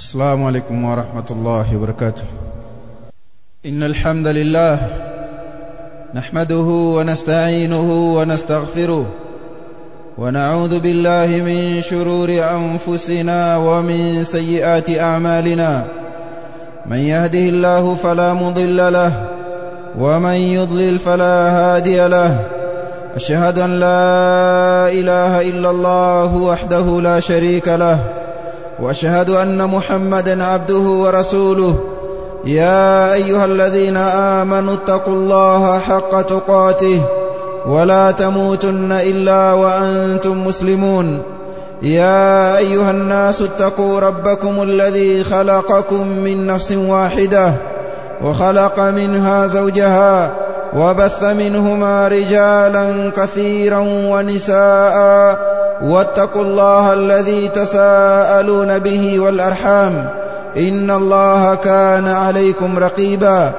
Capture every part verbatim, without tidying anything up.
السلام عليكم ورحمة الله وبركاته. إن الحمد لله نحمده ونستعينه ونستغفره ونعوذ بالله من شرور أنفسنا ومن سيئات أعمالنا. من يهده الله فلا مضل له ومن يضلل فلا هادي له. أشهد أن لا إله إلا الله وحده لا شريك له وأشهد أن محمدا عبده ورسوله. يا أيها الذين آمنوا اتقوا الله حق تقاته ولا تموتن إلا وأنتم مسلمون. يا أيها الناس اتقوا ربكم الذي خلقكم من نفس واحدة وخلق منها زوجها وبث منهما رجالا كثيرا ونساء واتقوا الله الذي تساءلون به والأرحام إن الله كان عليكم رقيبا.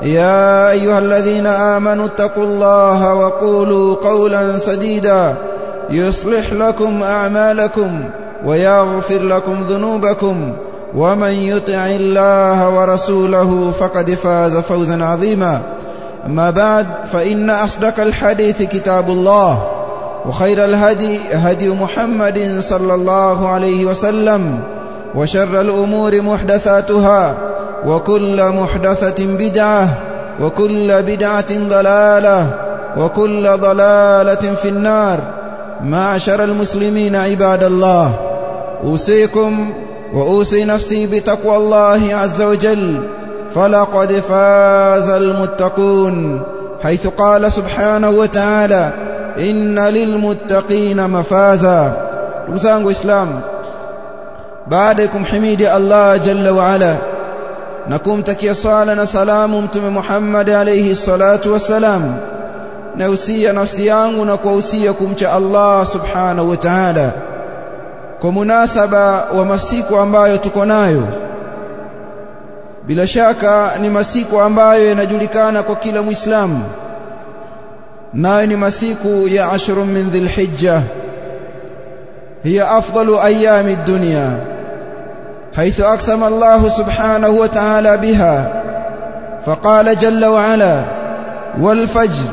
يا أيها الذين آمنوا اتقوا الله وقولوا قولا سديدا يصلح لكم أعمالكم ويغفر لكم ذنوبكم ومن يطع الله ورسوله فقد فاز فوزا عظيما. أما بعد فإن أصدق الحديث كتاب الله وخير الهدي هدي محمد صلى الله عليه وسلم وشر الأمور محدثاتها وكل محدثة بدعة وكل بدعة ضلالة وكل ضلالة في النار. معشر المسلمين عباد الله، أوصيكم وأوصي نفسي بتقوى الله عز وجل فلقد فاز المتقون، حيث قال سبحانه وتعالى إن للمتقين مفازا. Ndugu Islam, baada ya kumhimidi Allah jalla wa ala na kumtakia sala na salamu mtume Muhammad alayhi salatu wassalam, na usia nafsi yangu na kuhusia kumcha Allah subhanahu wa ta'ala kwa munasaba wa masiku ambayo tuko nayo. Bila shaka ni masiku ambayo yanajulikana kwa kila Muislamu, nayo ni masiku ya ashru min dhilhijja, hiya afdalu ayami dunya, حيث أقسم الله سبحانه وتعالى بها فقال جل وعلا والفجر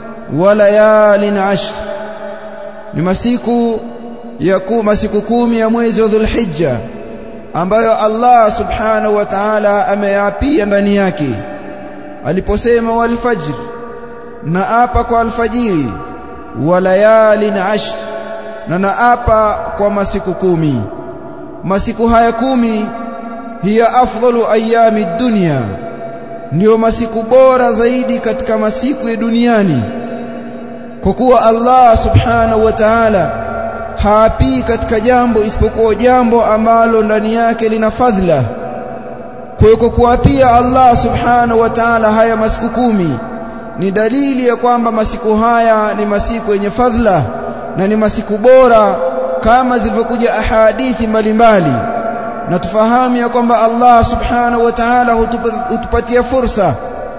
وليال عشر. ni masiku ya masiku kumi ya mwezi wa Dhulhijja ambayo Allah subhanahu wa ta'ala ameyaapia ndani yake aliposema wal fajr, na apa kwa alfajiri, wa layalin ashr, na naapa kwa masiku kumi. Masiku haya kumi hiya afdalu ayami dunya, ndio masiku bora zaidi katika masiku ya duniani, kwa kuwa Allah subhanahu wa ta'ala haapi katika jambo isipokuwa jambo ambalo ndani yake lina fadhila. Kwa hiyo kuapia Allah subhanahu wa ta'ala haya masiku kumi ni dalili ya kwamba masiku haya ni masiku yenye fadhila na ni masiku bora, kama zilivyokuja ahadithi mbalimbali. Na tufahamu ya kwamba Allah subhanahu wa ta'ala hutupatia fursa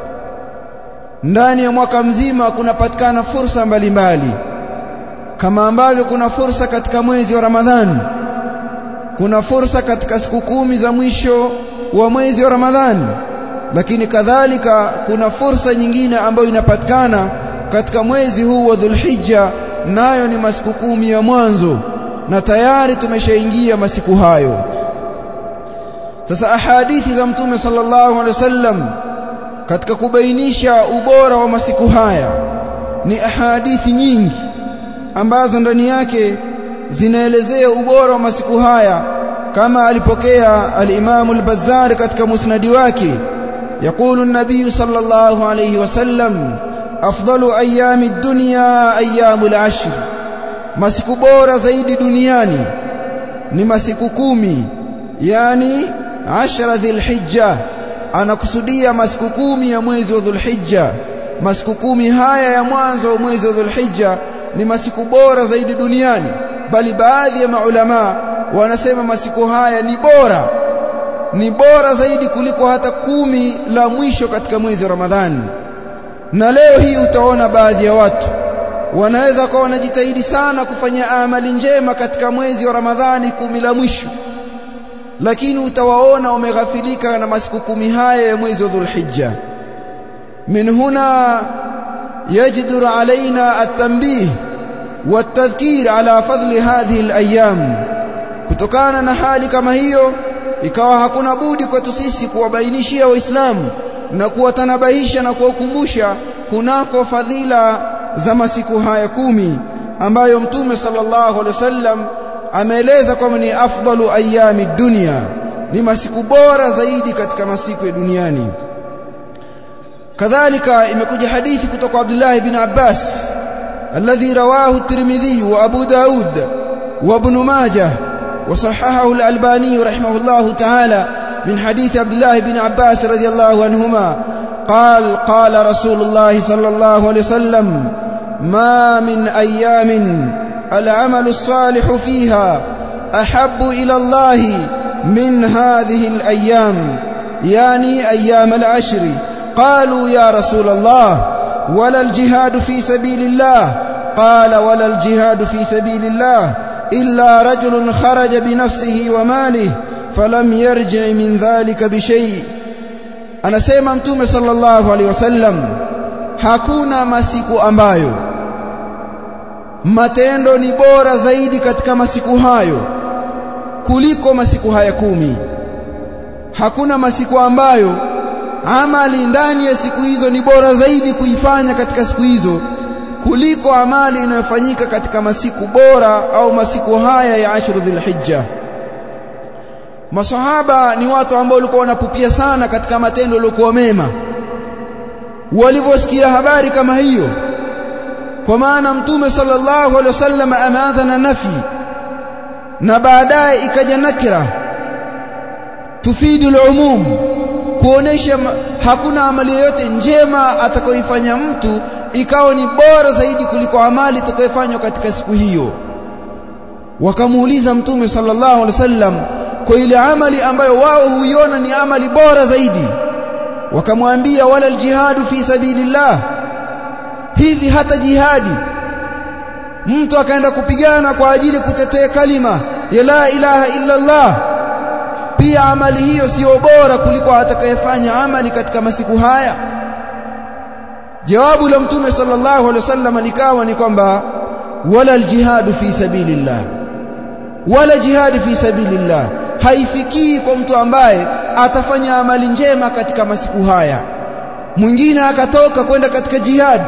ndani ya mwaka mzima. Kunapatikana fursa mbalimbali, kama ambavyo kuna fursa katika mwezi wa Ramadhani, kuna fursa katika siku kumi za mwisho wa mwezi wa Ramadhani, lakini kadhalika kuna fursa nyingine ambayo inapatikana katika mwezi huu wa Dhulhijja, nayo ni masiku kumi ya mwanzo, na tayari tumeshaingia masiku hayo. Sasa ahadithi za Mtume sallallahu alaihi wasallam katika kubainisha ubora wa masiku haya ni ahadithi nyingi ambazo ndani yake zinaelezea ubora wa masiku haya, kama alipokea al-Imam al-Bazzar katika musnadi wake. Yaqulu an-nabiy sallallahu alayhi wasallam afdalu ayami ad-dunya ayyamul ashr, masiku bora zaidi duniani ni masiku kumi, yani ashra dhilhijja. Anakusudia masiku kumi ya mwezi wa Dhulhijja. Masiku kumi haya ya mwanzo wa mwezi wa Dhulhijja ni masiku bora zaidi duniani, bali baadhi ya maulama wanasema masiku haya ni bora ni bora zaidi kuliko hata kumi la mwisho katika mwezi wa Ramadhani. Na leo hii utaona baadhi ya watu wanaweza kuwa wanajitahidi sana kufanya amali njema katika mwezi wa Ramadhani kumi la mwisho, lakini utawaona wameghafilika na masiku kumi haya ya mwezi wa Dhulhijja. Min huna yajidur alaina at-tanbih wat-tadhkir ala fadli hadhihi al-ayyam. Kutokana na hali kama hiyo, ikawa hakuna budi kwetu sisi kuwabainishia Waislamu na kuwatanabahisha na kuwakumbusha kunako fadhila za masiku haya kumi ambayo Mtume sallallahu alaihi wasallam ameeleza kwamba ni afdalu ayami dunya, ni masiku bora zaidi katika masiku ya duniani. Kadhalika imekuja hadithi kutoka Abdullah ibn Abbas alladhi rawahu at-Tirmidhi wa Abu Daud wa Ibn Majah wa sahahahu al-Albani rahimahullahu ta'ala min hadith Abdullah ibn Abbas radiyallahu anhuma قال قال رسول الله صلى الله عليه وسلم ما من أيام العمل الصالح فيها أحب إلى الله من هذه الأيام يعني أيام العشر. قالوا يا رسول الله ولا الجهاد في سبيل الله؟ قال ولا الجهاد في سبيل الله إلا رجل خرج بنفسه وماله فلم يرجع من ذلك بشيء. Anasema Mtume sallallahu alaihi wasallam, hakuna masiku ambayo matendo ni bora zaidi katika masiku hayo kuliko masiku haya kumi. Hakuna masiku ambayo amali ndani ya siku hizo ni bora zaidi kuifanya katika siku hizo kuliko amali inayofanyika katika masiku bora au masiku haya ya ashru dhulhijja. Masahaba ni watu ambao walikuwa wanapupia sana katika matendo yaliokuwa mema. Walivyosikia habari kama hiyo, kwa maana Mtume sallallahu alaihi wasallam ameanza na nafi na baadaye ikaja nakira tufidu al-umum, kuonesha hakuna amali yoyote njema atakayoifanya mtu ikawa ni bora zaidi kuliko amali itakayofanywa katika siku hiyo. Wakamuuliza Mtume sallallahu alaihi wasallam kwa ile amali ambayo wao huiona ni amali bora zaidi, wakamwambia wala aljihadu fi sabilillah, hivi hata jihadi mtu akaenda kupigana kwa ajili kutetea kalima ya la ilaha illa Allah, pia amali hiyo sio bora kuliko atakayefanya amali katika masiku haya? Jawabu la Mtume sallallahu alaihi wasallam likawa ni kwamba wala aljihadu fi sabilillah, wala jihad fi sabilillah haifikii kwa mtu ambaye atafanya amali njema katika masiku haya. Mwingine akatoka kwenda katika jihad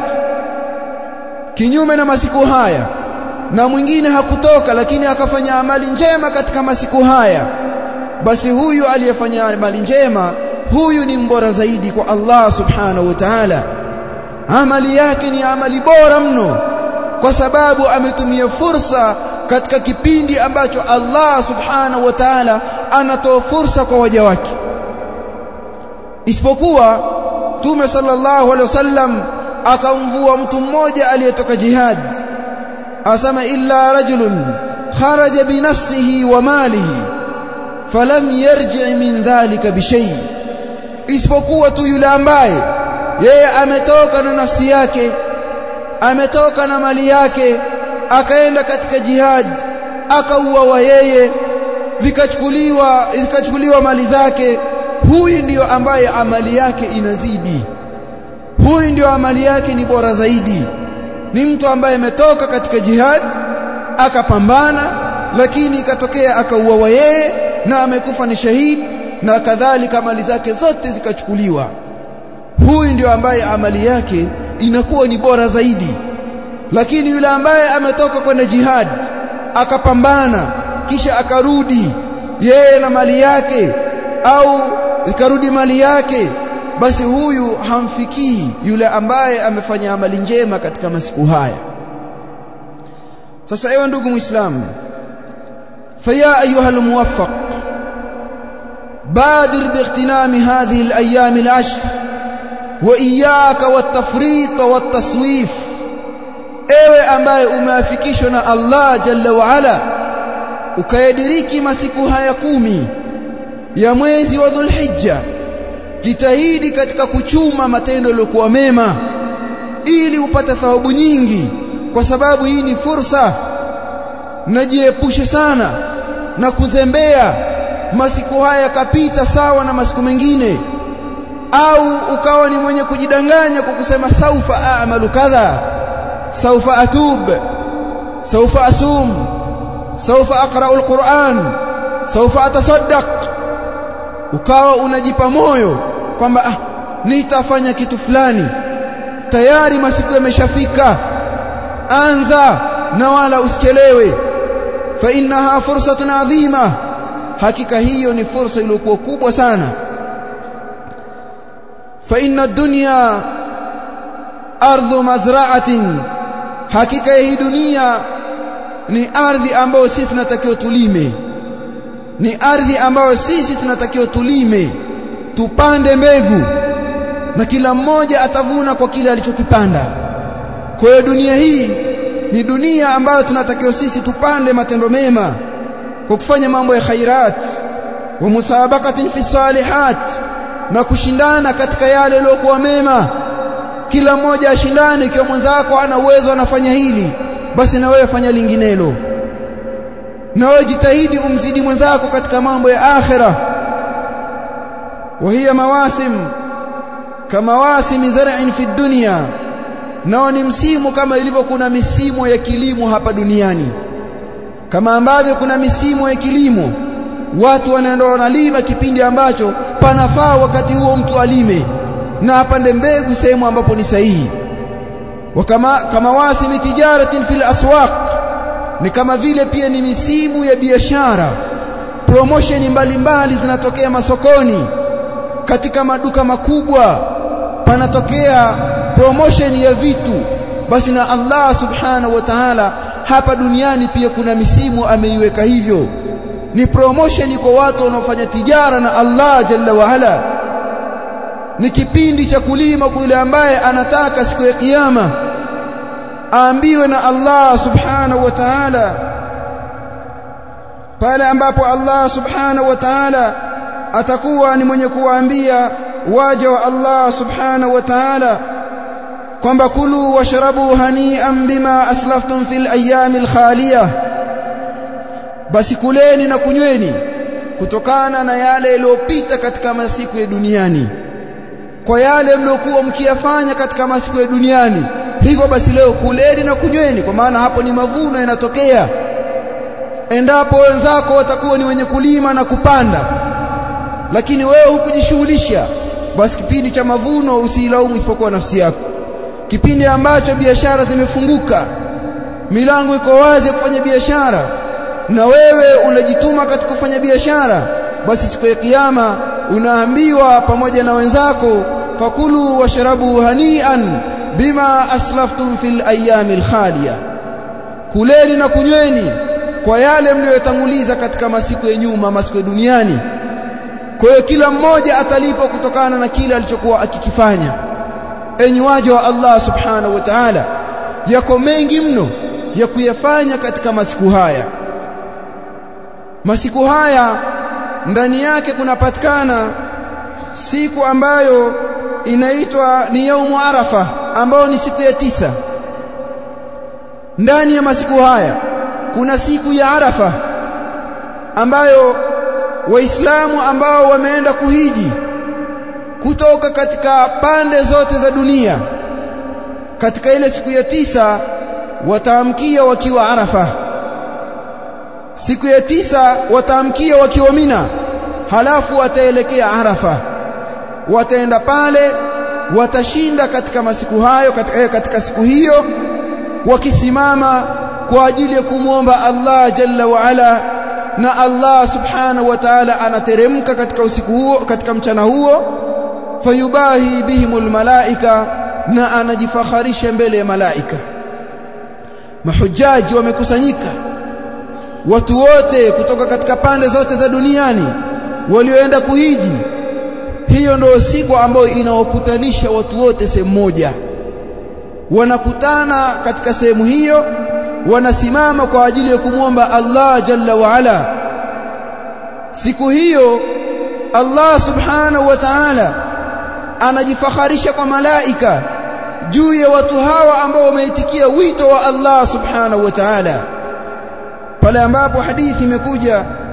kinyume na masiku haya, na mwingine hakutoka lakini akafanya amali njema katika masiku haya, basi huyu aliyefanya amali njema, huyu ni mbora zaidi kwa Allah subhanahu wa ta'ala. Amali yake ni amali bora mno, kwa sababu ametumia fursa katika kipindi ambacho Allah subhanahu wa ta'ala anatoa fursa kwa waja wake. Isipokuwa Mtume sallallahu alaihi wasallam akamvua mtu mmoja aliyetoka jihad, asema illa rajulun kharaja bi nafsihi wa malihi falam yarji' min dhalika bi shay, isipokuwa tu yule ambaye yeye ametoka na nafsi yake, ametoka na mali yake, akaenda katika jihad, akauawa yeye, vikachukuliwa zikachukuliwa mali zake, huyu ndiyo ambaye amali yake inazidi, huyu ndiyo amali yake ni bora zaidi. Ni mtu ambaye ametoka katika jihad akapambana, lakini ikatokea akauawa yeye na amekufa ni shahidi, na kadhalika mali zake zote zikachukuliwa. Huyu ndiyo ambaye amali yake inakuwa ni bora zaidi. Lakini yule ambaye ametoka kwenda jihad akapambana kisha akarudi yeye na mali yake, au ikarudi mali yake, basi huyu hamfikii yule ambaye amefanya amali njema katika masiku haya. Sasa ewe ndugu Muislamu, faya ayuha muwaffaq, badir biightinami hadhihi al-ayyam al-ashr wa iyyaka wat-tafrit wat-taswif. Ewe ambaye umeafikishwa na Allah jalla wa ala ukayadiriki masiku haya kumi ya mwezi wa Dhulhijja, jitahidi katika kuchuma matendo yaliyokuwa mema ili upate thawabu nyingi, kwa sababu hii ni fursa. Najiepushe sana na kuzembea masiku haya yakapita sawa na masiku mengine, au ukawa ni mwenye kujidanganya kwa kusema saufa a'malu kadha, saufa atub, saufa asum, saufa aqra'u alquran, saufa atasaddaq, ukawa unajipa moyo kwamba ah, nitafanya kitu fulani. Tayari masiku yameshafika, anza na wala usichelewe. Fa innaha fursatun adhima, hakika hiyo ni fursa iliyokuwa kubwa sana. Fa inna ad-dunya ardhu mazra'atin, hakika hii dunia ni ardhi ambayo sisi tunatakiwa tulime, ni ardhi ambayo sisi tunatakiwa tulime, tupande mbegu, na kila mmoja atavuna kwa kile alichokipanda. Kwa hiyo dunia hii ni dunia ambayo tunatakiwa sisi tupande matendo mema kwa kufanya mambo ya khairat, wa musabaqatin fi salihat, na kushindana katika yale yaliyokuwa mema. Kila mmoja ashindane, ikiwa mwenzako ana uwezo anafanya hili, basi na wewe fanya linginelo, na wewe jitahidi umzidi mwenzako katika mambo ya akhira. Wa hiya mawasim kama wasim zar'in fi dunya, nao ni msimu kama ilivyo kuna misimu ya kilimo hapa duniani. Kama ambavyo kuna misimu ya kilimo, watu wanaenda wanalima kipindi ambacho panafaa, wakati huo mtu alime na apande mbegu sehemu ambapo ni sahihi. Wa kama kama wasimi tijaratin fil aswaq, ni kama vile pia ni misimu ya biashara, promotion mbalimbali zinatokea masokoni, katika maduka makubwa panatokea promotion ya vitu. Basi na Allah subhanahu wa ta'ala hapa duniani pia kuna misimu ameiweka hivyo, ni promotion kwa watu wanaofanya tijara na Allah jalla wa ala. Ni kipindi cha kulima kwa yule ambaye anataka siku ya kiyama aambiwe na Allah subhanahu wa ta'ala, pale ambapo Allah subhanahu wa ta'ala atakuwa ni mwenye kuwaambia waja wa Allah subhanahu wa ta'ala kwamba kulu washrabu hani'an bima aslaftum fil ayyamil khaliyah, basi kuleni na kunyweni kutokana na yale yaliyopita katika masiku ya duniani, kwa yale mliokuwa mkiyafanya katika masiku ya duniani. Hivyo basi leo kuleni na kunyweni, kwa maana hapo ni mavuno yanatokea. Endapo wenzako watakuwa ni wenye kulima na kupanda, lakini wewe hukujishughulisha, basi kipindi cha mavuno usilaumu isipokuwa nafsi yako. Kipindi ambacho biashara zimefunguka, milango iko wazi ya kufanya biashara, na wewe unajituma katika kufanya biashara, basi siku ya kiyama unaambiwa pamoja na wenzako, fakulu washrabu hani'an bima aslaftum fil ayyamil khaliya, kuleni na kunyweni kwa yale mliyotanguliza katika masiku ya nyuma, masiku ya duniani. Kwa hiyo kila mmoja atalipwa kutokana na kile alichokuwa akikifanya. Enyi waja wa Allah subhanahu wa ta'ala, yako mengi mno ya kuyafanya katika masiku haya. Masiku haya ndani yake kunapatikana siku ambayo inaitwa ni yaumu Arafa, ambayo ni siku ya tisa. Ndani ya masiku haya kuna siku ya Arafa ambayo Waislamu ambao wameenda kuhiji kutoka katika pande zote za dunia, katika ile siku ya tisa wataamkia wakiwa Arafa. Siku ya tisa wataamkia wakiwa Mina, halafu wataelekea Arafa. Wataenda pale, watashinda katika masiku hayo, katika, katika siku hiyo wakisimama kwa ajili ya kumwomba Allah jalla wa ala, na Allah subhanahu wa ta'ala anateremka katika usiku huo, katika mchana huo, fayubahi bihimul malaika, na anajifakharisha mbele ya malaika. Mahujaji wamekusanyika, watu wote kutoka katika pande zote za duniani walioenda kuhiji. Hiyo ndio siku ambayo inawakutanisha watu wote sehemu moja, wanakutana katika sehemu hiyo, wanasimama kwa ajili ya kumwomba Allah jalla wa ala. Siku hiyo Allah subhanahu wa ta'ala anajifakharisha kwa malaika juu ya watu hawa ambao wameitikia wito wa Allah subhanahu wa ta'ala, pale ambapo hadithi imekuja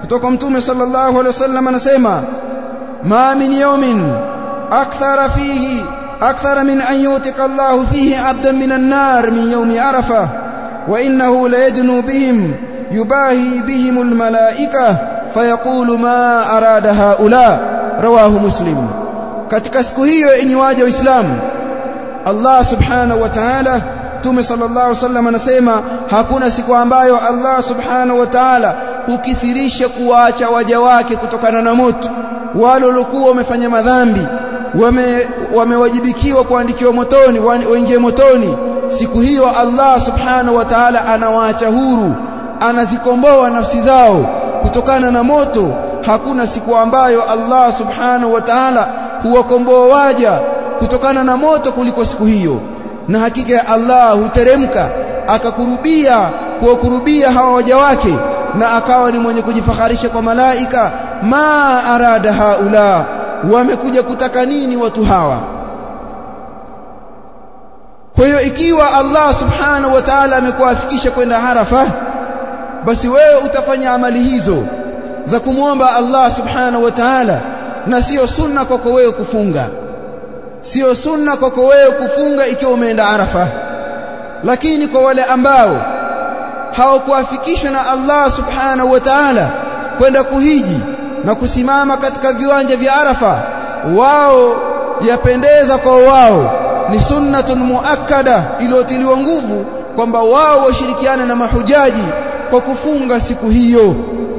kutoka mtume sallallahu alaihi wasallam anasema ma min yawmin akthara fihi akthara min an yutika Allahu fihi 'abdan min an-nar min yawmi Arafah wa innahu la yadnu bihim yubahi bihim al-malaa'ikah fayaqulu ma arada haula rawahu Muslim. Katika siku hiyo enyi waja wa Uislamu, Allah subhanahu wa ta'ala, Mtume sallallahu alaihi wasallam anasema hakuna siku ambayo Allah subhanahu wa ta'ala hukithirisha kuwaacha waja wake kutokana na moto. Wale waliokuwa wamefanya madhambi wame wamewajibikiwa kuandikiwa motoni, waingie motoni, siku hiyo Allah subhanahu wa ta'ala anawaacha huru, anazikomboa nafsi zao kutokana na moto. Hakuna siku ambayo Allah subhanahu wa ta'ala huwakomboa waja kutokana na moto kuliko siku hiyo. Na hakika ya Allah huteremka akakurubia kuwakurubia hawa waja wake, na akawa ni mwenye kujifakharisha kwa malaika, ma arada haula, wamekuja kutaka nini watu hawa? Kwa hiyo ikiwa Allah subhanahu wa ta'ala amekuafikisha kwenda Arafa, basi wewe utafanya amali hizo za kumwomba Allah subhanahu wa ta'ala, na sio sunna kwako wewe kufunga. Sio sunna kwako wewe kufunga ikiwa umeenda Arafa. Lakini kwa wale ambao hawakuafikishwa na Allah subhanahu wa ta'ala kwenda kuhiji na kusimama katika viwanja vya Arafa, wao yapendeza kwa wao, ni sunnatun muakkada iliyotiliwa nguvu kwamba wao washirikiane na mahujaji kwa kufunga siku hiyo.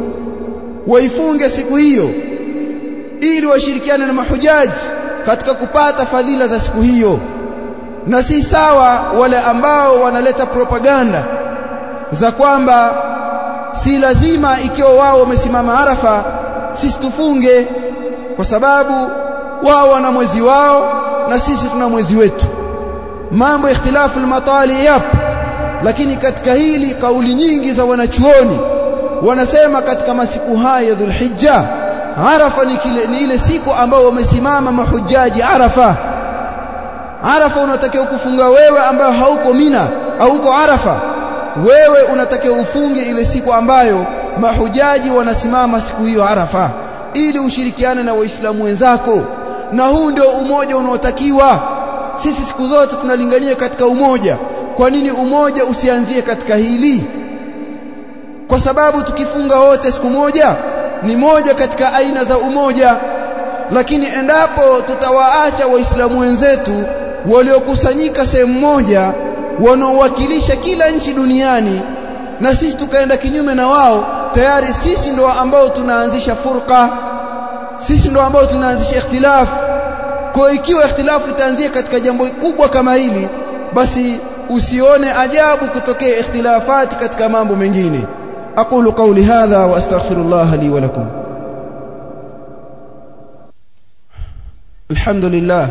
Waifunge siku hiyo ili washirikiane na mahujaji katika kupata fadhila za siku hiyo. Na si sawa wale ambao wanaleta propaganda za kwamba si lazima ikiwa wao wamesimama Arafa sisi tufunge, kwa sababu wao wana mwezi wao na sisi tuna mwezi wetu. Mambo ikhtilafu al-matali yapo, lakini katika hili kauli nyingi za wanachuoni wanasema katika masiku haya Dhulhijja, Arafa ni, kile, ni ile siku ambao wamesimama mahujaji Arafa. Arafa unatakiwa kufunga wewe ambao hauko Mina au uko Arafa, wewe unatakiwa ufunge ile siku ambayo mahujaji wanasimama siku hiyo Arafa, ili ushirikiane na waislamu wenzako. Na huu ndio umoja unaotakiwa. Sisi siku zote tunalingania katika umoja. Kwa nini umoja usianzie katika hili? Kwa sababu tukifunga wote siku moja ni moja katika aina za umoja. Lakini endapo tutawaacha waislamu wenzetu waliokusanyika sehemu moja, wanaowakilisha kila nchi duniani, na sisi tukaenda kinyume na wao, tayari sisi ndio ambao tunaanzisha furqa, sisi ndio ambao tunaanzisha ikhtilaf. Kwa ikiwa ikhtilafu itaanzia katika jambo kubwa kama hili, basi usione ajabu kutokea ikhtilafati katika mambo mengine. أقول قولي هذا وأستغفر الله لي ولكم. الحمد لله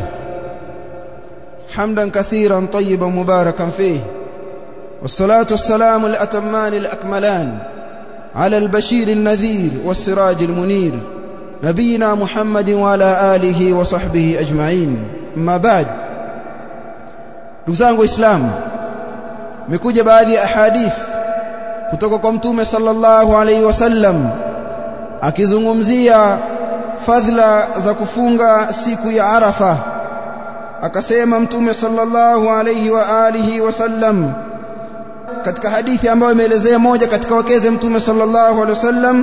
حمدا كثيرا طيبا مباركا فيه، والصلاة والسلام الأتمان الأكملان على البشير النذير والسراج المنير نبينا محمد وعلى آله وصحبه أجمعين. ما بعد، نزangu Islam, mekuja baadhi ya ahadith kutoka kwa Mtume sallallahu alaihi wasallam akizungumzia fadhila za kufunga siku ya Arafa. Akasema Mtume sallallahu alaihi wa alihi wasallam katika hadithi ambayo imeelezea moja katika wakeze Mtume sallallahu alaihi wasallam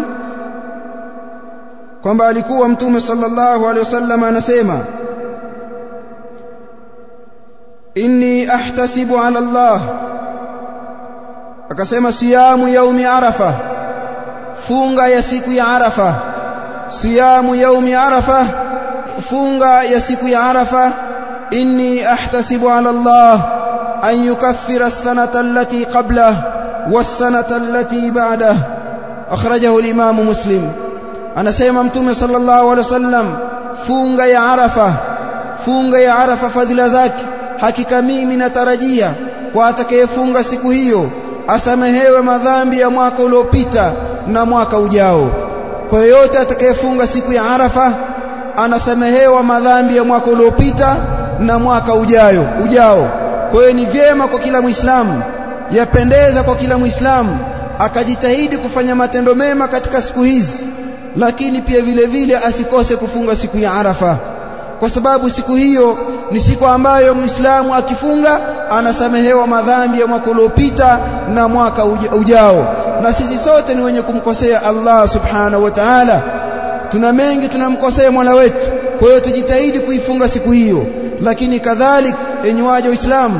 kwamba alikuwa Mtume sallallahu alaihi wasallam anasema, inni ahtasibu ala Allah, akasema siyamu yaumi Arafa, funga ya siku ya Arafa. Siyamu yaumi Arafa, funga ya siku ya Arafa. Inni ahtasibu ala Allah an yukaffira as-sanata allati qablahu was-sanata allati ba'dahu. Akhrajahu al-Imam Muslim. Anasema Mtume sallallahu alaihi wasallam, funga ya Arafa, funga ya Arafa fadhila zake, hakika mimi natarajia kwa atakayefunga siku hiyo asamehewe madhambi ya mwaka uliopita na mwaka ujao. Kwa yote atakayefunga siku ya Arafa anasamehewa madhambi ya mwaka uliopita na mwaka ujao ujao. Kwa hiyo ni vyema kwa kila Muislamu, yapendeza kwa kila Muislamu akajitahidi kufanya matendo mema katika siku hizi, lakini pia vile vile asikose kufunga siku ya Arafa, kwa sababu siku hiyo ni siku ambayo Muislamu akifunga anasamehewa madhambi ya mwaka uliopita na mwaka ujao. Na sisi sote ni wenye kumkosea Allah subhanahu wa ta'ala, tuna mengi tunamkosea Mola wetu. Kwa hiyo tujitahidi kuifunga siku hiyo. Lakini kadhalik, enyi waja Waislamu,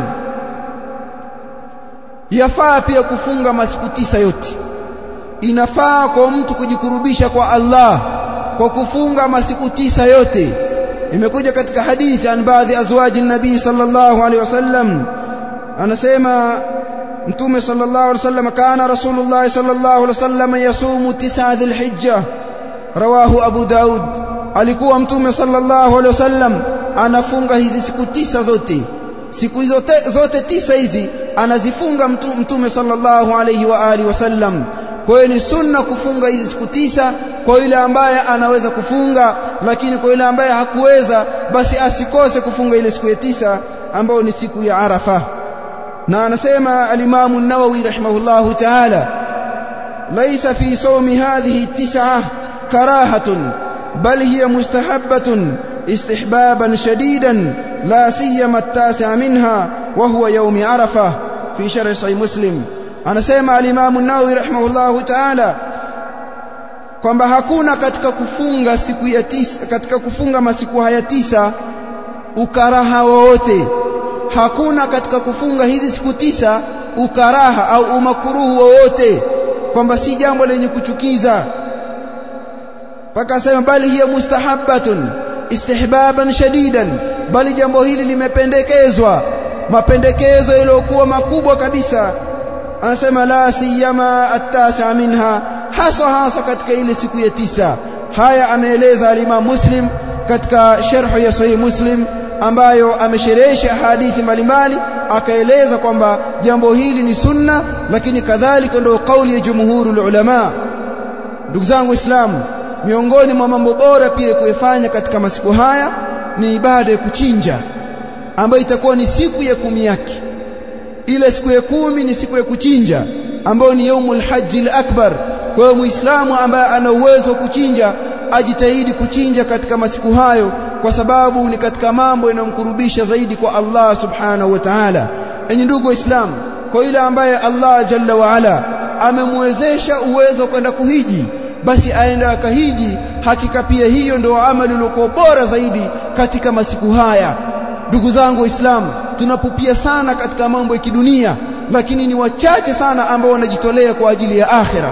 yafaa pia kufunga masiku tisa yote. Inafaa kwa mtu kujikurubisha kwa Allah kwa kufunga masiku tisa yote. Imekuja katika hadithi an baadhi azwaji nabii sallallahu alaihi wasallam, anasema Mtume sallallahu alaihi wasallam, kana Rasulullah sallallahu alaihi wasallam yasumu tisa dhulhijja, rawahu Abu Daud. Alikuwa Mtume sallallahu alaihi wasallam anafunga hizi siku tisa zote. Siku hizo zote tisa hizi anazifunga Mtume sallallahu alaihi wa alihi wasallam. Kwa hiyo ni sunna kufunga hizi siku tisa kwa yule ambaye anaweza kufunga, lakini kwa yule ambaye hakuweza basi asikose kufunga ile siku ya tisa ambayo ni siku ya Arafa. Na anasema al-Imam an-Nawawi rahimahullahu ta'ala, laysa fi sawmi hadhihi tis'a karahatun bal hiya mustahabbatun istihbaban shadidan la siyama at-tasi'a minha wa huwa yawm Arafa fi sharh sahih Muslim. Anasema al-Imam an-Nawawi rahimahullahu ta'ala kwamba hakuna katika kufunga siku ya tisa, katika kufunga masiku haya tisa ukaraha wowote. Hakuna katika kufunga hizi siku tisa ukaraha au umakuruhu wowote, kwamba si jambo lenye kuchukiza. Paka sema bali hiya mustahabbatun istihbaban shadidan, bali jambo hili limependekezwa, mapendekezo yaliyokuwa makubwa kabisa. Anasema la siyama at-tasi'a minha, hasa hasa katika ile siku ya tisa. Haya ameeleza al-Imam Muslim katika sharh ya Sahih Muslim, ambayo amesherehesha hadithi mbalimbali, akaeleza kwamba jambo hili ni sunna, lakini kadhalika ndio kauli ya jumhurul ulama. Ndugu zangu Waislamu, miongoni mwa mambo bora pia kuyafanya katika masiku haya ni ibada ya kuchinja, ambayo itakuwa ni siku ya kumi yake. Ile siku ya kumi ni siku ya kuchinja, ambayo ni yaumul hajjil akbar. Kwa hiyo Muislamu ambaye ana uwezo wa kuchinja ajitahidi kuchinja katika masiku hayo, kwa sababu ni katika mambo yanayomkurubisha zaidi kwa Allah subhanahu wa ta'ala. Enyi ndugu Waislamu, kwa yule ambaye Allah jalla wa ala amemwezesha uwezo kwenda kuhiji, basi aende akahiji. Hakika pia hiyo ndio amali iliyo bora zaidi katika masiku haya. Ndugu zangu Waislamu, tunapupia sana katika mambo ya kidunia, lakini ni wachache sana ambao wanajitolea kwa ajili ya akhira.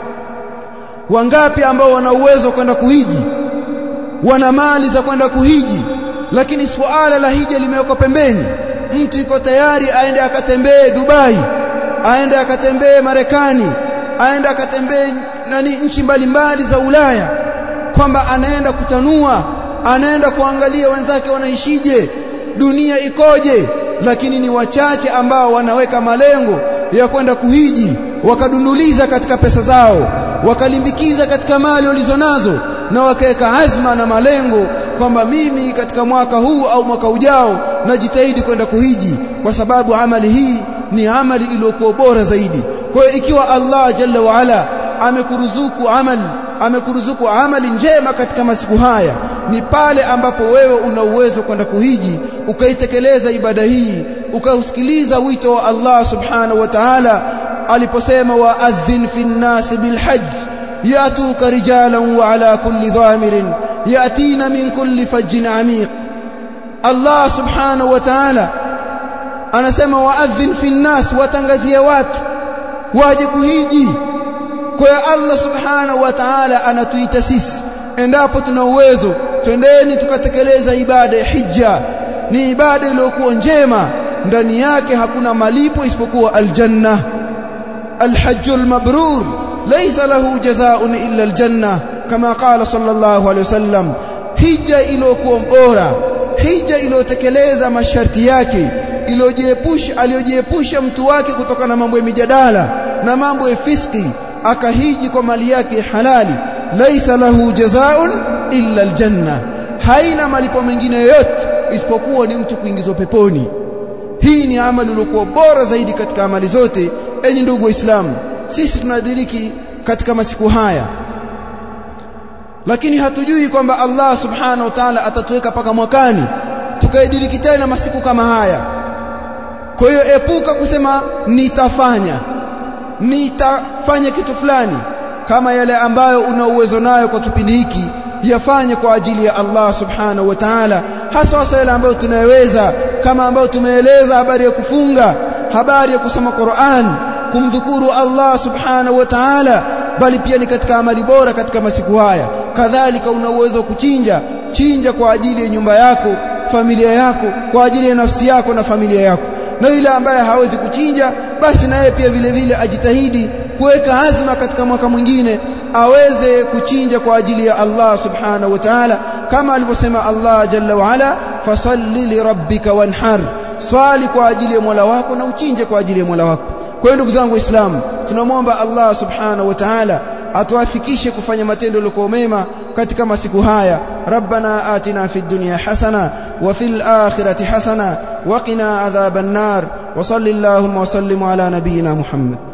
Wangapi ambao wana uwezo kwenda kuhiji, wana mali za kwenda kuhiji, lakini suala la hija limewekwa pembeni. Mtu yuko tayari aende akatembee Dubai, aende akatembee Marekani, aende akatembee nani nchi mbalimbali za Ulaya, kwamba anaenda kutanua, anaenda kuangalia wenzake wanaishije, dunia ikoje. Lakini ni wachache ambao wanaweka malengo ya kwenda kuhiji, wakadunduliza katika pesa zao, wakalimbikiza katika mali walizonazo, na wakaweka azma na malengo kwamba mimi katika mwaka huu au mwaka ujao najitahidi kwenda kuhiji, kwa sababu amali hii ni amali iliyokuwa bora zaidi. Kwa hiyo ikiwa Allah jalla wa ala amekuruzuku amali, amekuruzuku amali njema katika masiku haya, ni pale ambapo wewe una uwezo kwenda kuhiji, ukaitekeleza ibada hii, ukausikiliza wito wa Allah subhanahu wa ta'ala aliposema wa'adhin fi an-nas bil hajj yatuka rijalan wa ala kulli dhamirin yatina min kulli fajjin amiq. Allah subhanahu wa ta'ala anasema wa'adhin fi an-nas, watangazia watu waje kuhiji. Kwa Allah subhanahu wa ta'ala anatuita sisi, endapo tuna uwezo, twendeni tukatekeleza ibada ya hija. Ni ibada iliyokuwa njema, ndani yake hakuna malipo isipokuwa aljanna. Alhajjul mabrur laysa lahu jazaa'un illa aljanna, kama qala sallallahu alayhi wasallam. Hija iliyokuwa bora, hija iliyotekeleza masharti yake, iliyojiepusha aliyojiepusha mtu wake kutokana na mambo ya mijadala na mambo ya fiski, akahiji kwa mali yake halali, laysa lahu jazaa'un illa aljanna, haina malipo mengine yoyote isipokuwa ni mtu kuingizwa peponi. Hii ni amali iliyokuwa bora zaidi katika amali zote. Enyi ndugu Waislamu, sisi tunadiriki katika masiku haya, lakini hatujui kwamba Allah subhanahu wa ta'ala atatuweka paka mwakani tukaidiriki tena masiku kama haya. Kwa hiyo epuka kusema nitafanya nitafanya kitu fulani, kama yale ambayo una uwezo nayo kwa kipindi hiki yafanye kwa ajili ya Allah subhanahu wa ta'ala, hasa hasa yale ambayo tunayeweza, kama ambayo tumeeleza habari ya kufunga, habari ya kusoma Qur'an, kumdhukuru Allah subhanahu wa ta'ala, bali pia ni katika amali bora katika masiku haya. Kadhalika una uwezo kuchinja, chinja kwa ajili ya nyumba yako, familia yako, kwa ajili ya nafsi yako na familia yako. Na yule ambaye hawezi kuchinja, basi naye pia vile vile ajitahidi kuweka azma katika mwaka mwingine aweze kuchinja kwa ajili ya Allah subhanahu wa ta'ala, kama alivyosema Allah jalla wa ala, fasalli li rabbika wanhar, swali kwa ajili ya Mola wako na uchinje kwa ajili ya Mola wako. Kwa hiyo ndugu zangu Waislamu, tunamwomba Allah subhanahu wa ta'ala atuafikishe kufanya matendo yaliyo mema katika masiku haya. Rabbana atina fid dunya hasana wa fil akhirati hasana wa qina adhaban nar wa sallallahu wa sallim ala nabiyyina Muhammad.